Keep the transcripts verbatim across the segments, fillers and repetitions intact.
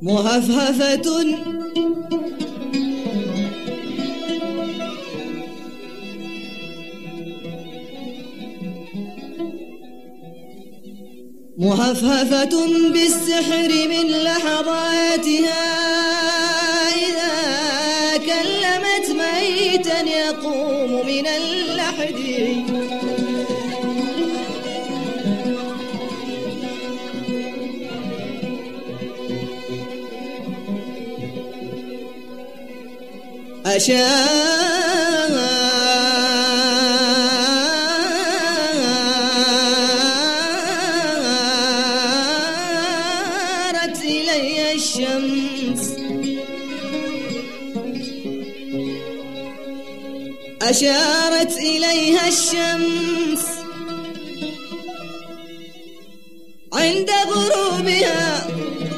مهفهفة مهفهفة بالسحر من لحظاتها إذا كلمت ميتا يقوم من اللحد أشارت إلي الشمس أشارت إليها الشمس عند غروبها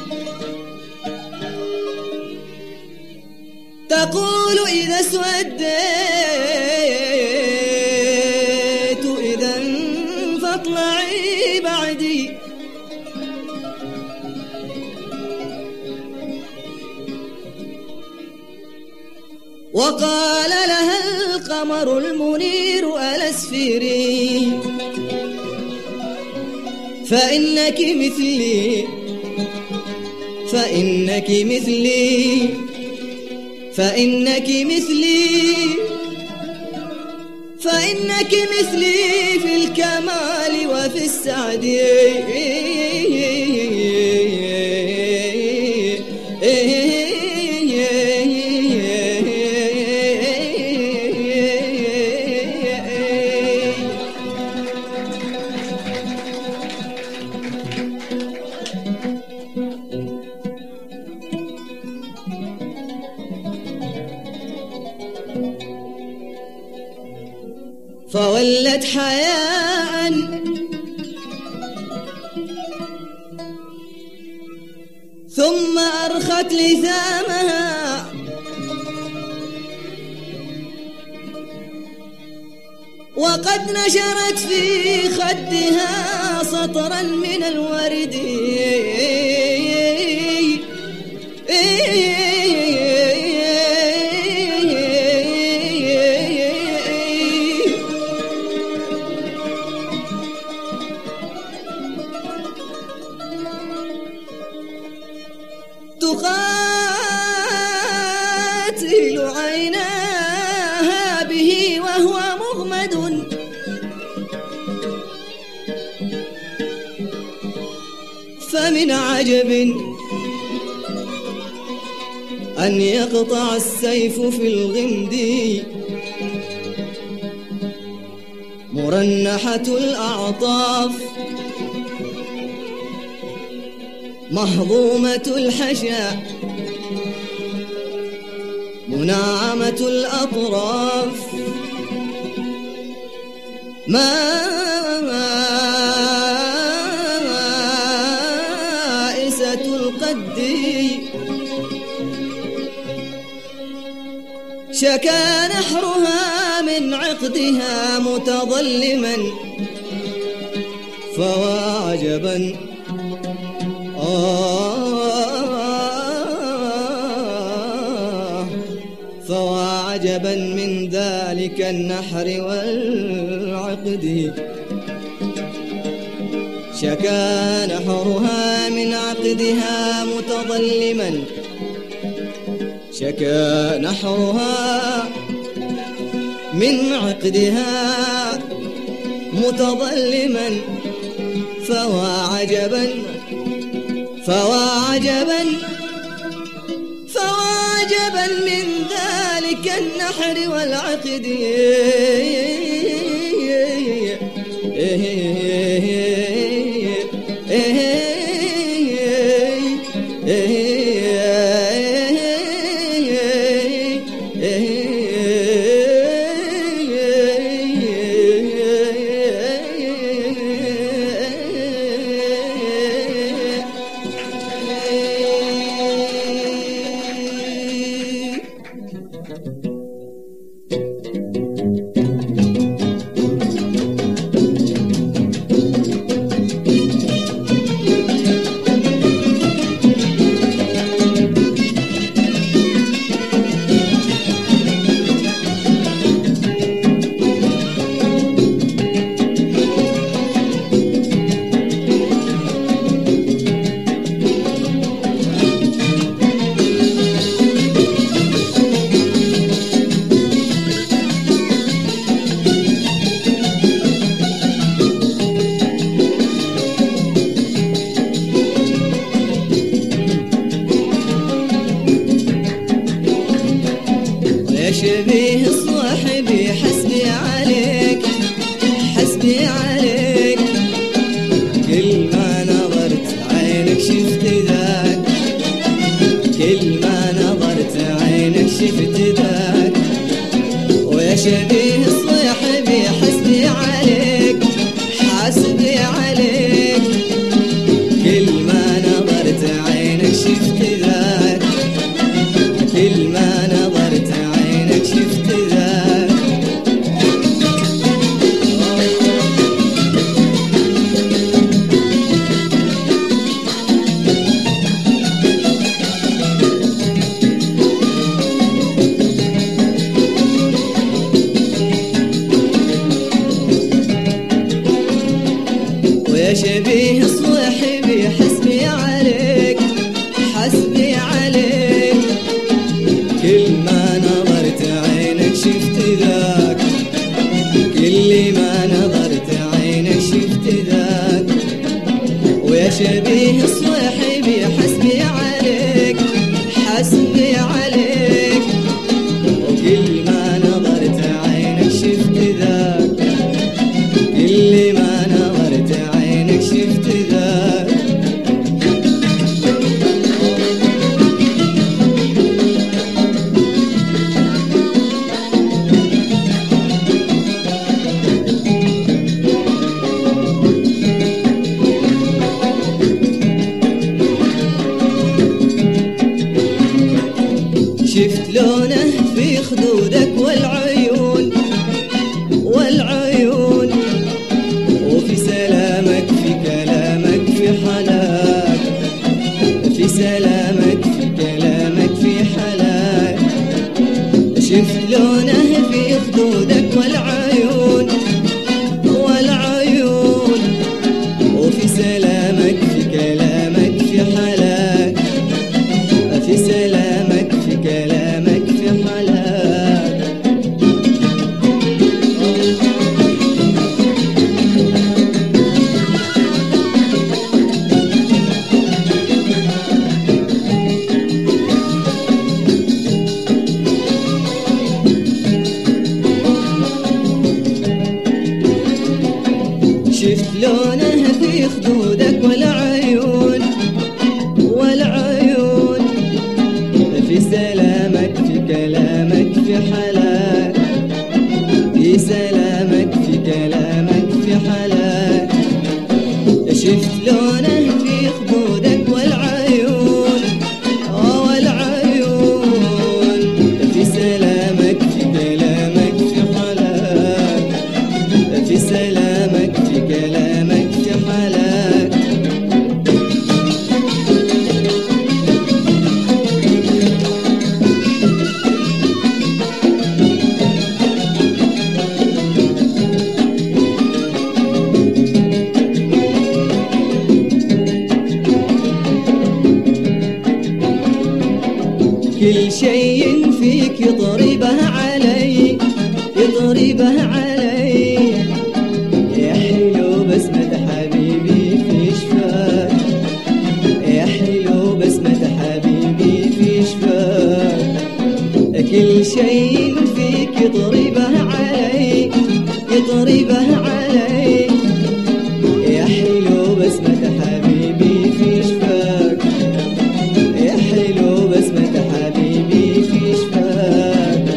تقول إذا اسوديت إذا فاطلعي بعدي وقال لها القمر المنير ألا اسفري فإنك مثلي فإنك مثلي فإنك مثلي فإنك مثلي في الكمال وفي السعد فولت حياء ثم أرخت لثامها وقد نشرت في خدها سطرا من الورد تقاتل عيناها به وهو مغمد فمن عجب أن يقطع السيف في الغمد مرنحة الأعطاف مهضومة الحشا منعمة الأطراف مائسة القد شكا نحرها من عقدها متظلما فواعجبا آه فواعجبا من ذلك النحر والعقد شكا نحرها من عقدها متظلما شكا نحرها من عقدها متظلما فواعجبا فواعجبا فواعجبا من ذلك النحر والعقد شبيه صاحبي حسبي عليك حسبي عليك، كل ما نظرت عينك شفت ذاك، كل ما نظرت عينك شفت ذاك. ويا شبيه صاحبي حسبي عليك حسبي عليك، كل ما نظرت عينك شفت ذاك، كل ما نظرت عينك شفت ذاك. ويا شبيه صاحبي حسبي عليك حسبي عليك، كل ما نظرت عينك شفت ذاك، كل ما نظرت عينك شفت ذاك. ويا شبيه صاحبي حسبي عليك حسبي عليك، وكل ما نظرت عينك شفت ذاك، كل ما نظرت عينك شفت ذاك. شفت لونه في خدودك والعيون والعيون، وفي سلامك في كلامك في حلاك، في سلامك في كلامك في حلاك. شفت لونه في خدودك والعيون والعيون، وفي سلامك في كلامك في حلاك، في سلامك في كلامك في حلاك. شفت لونه في خدودك والعيون والعيون، في سلامك في كلامك في حلاك، في سلامك في كلامك في حلاك. شفت لونه في خدودك والعيون والعيون، في سلامك في كلامك في حلاك، في سلامك في كلامك في حلاك. كل شيء فيك يطربه علي يطربه علي، يا حلو بسمة حبيبي في شفاك، يا حلو بسمة حبيبي في شفاك. كل شيء فيك يطربه علي يطربه علي، يا حلو بسمة حبيبي في شفاك، يا حلو بسمة حبيبي في شفاك.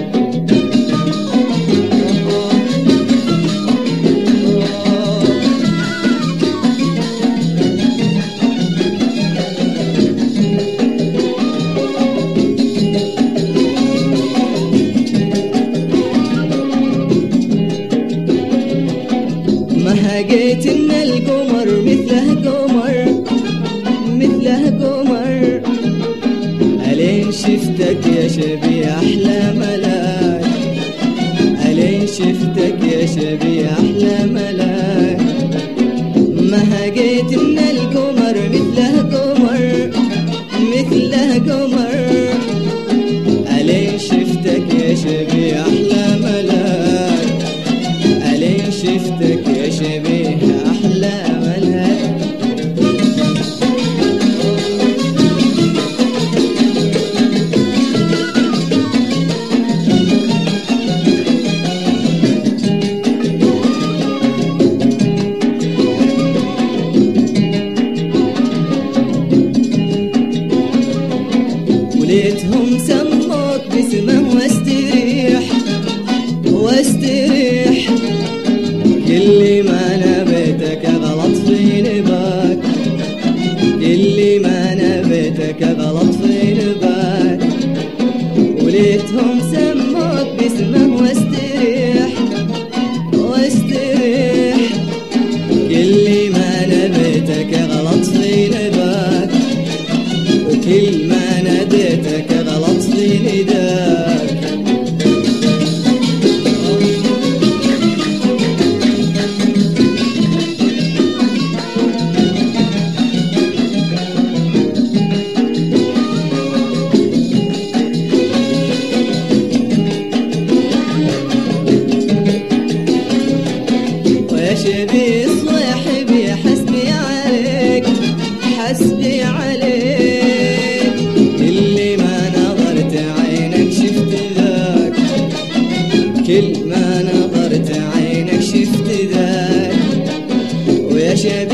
ما هقيت ان القمر مثله قمر مثله قمر، ألين شفتك يا شبيه أحلى ملاك، ألين شفتك يا شبيه أحلى ملاك. ما هقيت إن القمر مثله قمر مثله قمر، ألين شفتك يا شبيه أحلى ملاك، ألين شفتك يا شبيه أحلى ملاك. وليتهم سموك باسمه واستريح واستريح. كل ما نبيتك غلط في نباك، كل ما نبيتك غلط في نباك. وليتهم سموك باسمه واستريح واستريح. كل ما نبيتك غلط في نباك، وكل ما ناديتك غلط في نداك. شبي صاحبي حسبي عليك حسبي عليك. كل ما نظرت عينك شفت ذاك، كل ما نظرت عينك شفت ذاك. ويا شبي